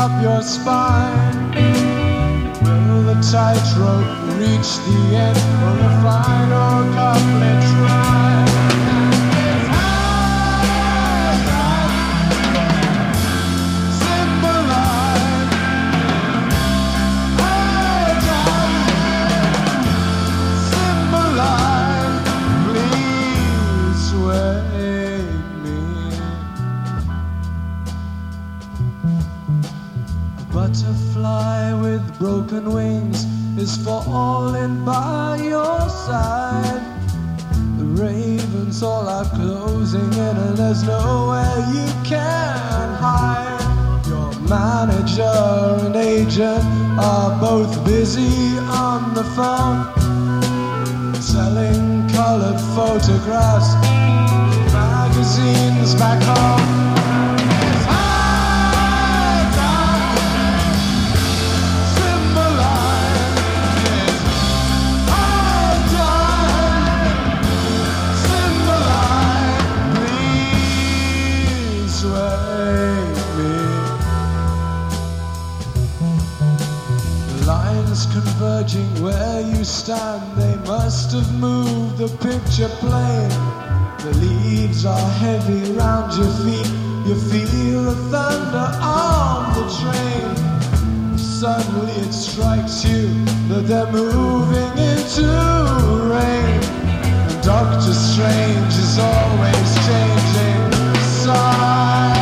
up your spine. Will the tightrope reach the end? Will the final couplet rhyme? Butterfly with broken wings is falling by your side. The ravens all are closing in and there's nowhere you can hide. Your manager and agent are both busy on the phone, selling colored photographs, magazines back home. Converging where you stand, they must have moved the picture plane. The leaves are heavy round your feet, you feel the thunder on the train. Suddenly it strikes you that they're moving into rain. And Doctor Strange is always changing sides.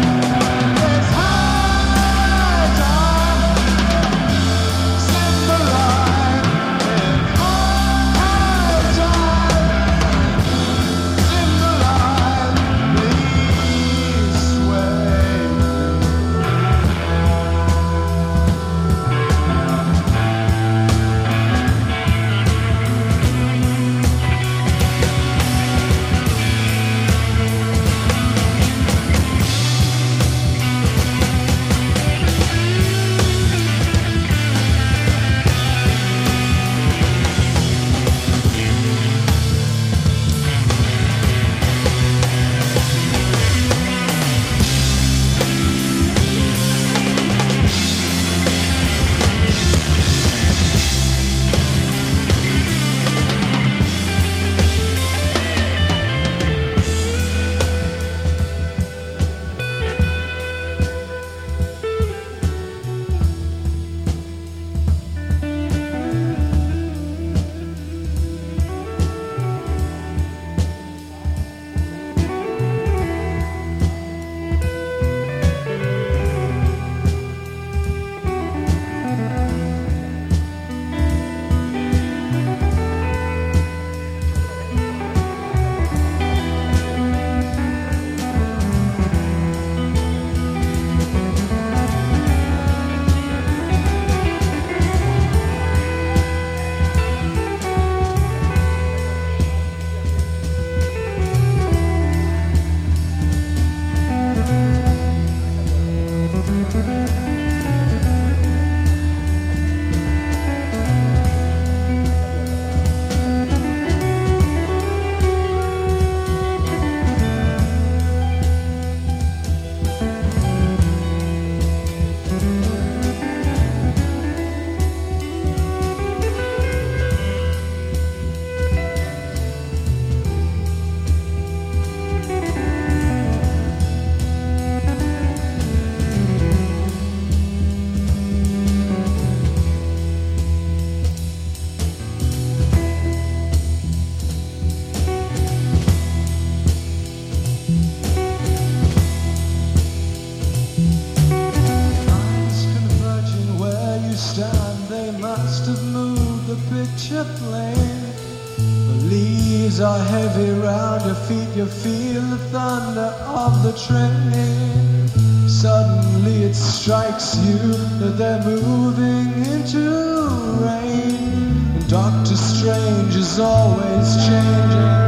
Are heavy round your feet, you feel the thunder of the train. Suddenly it strikes you that they're moving into rain. And Doctor Strange is always changing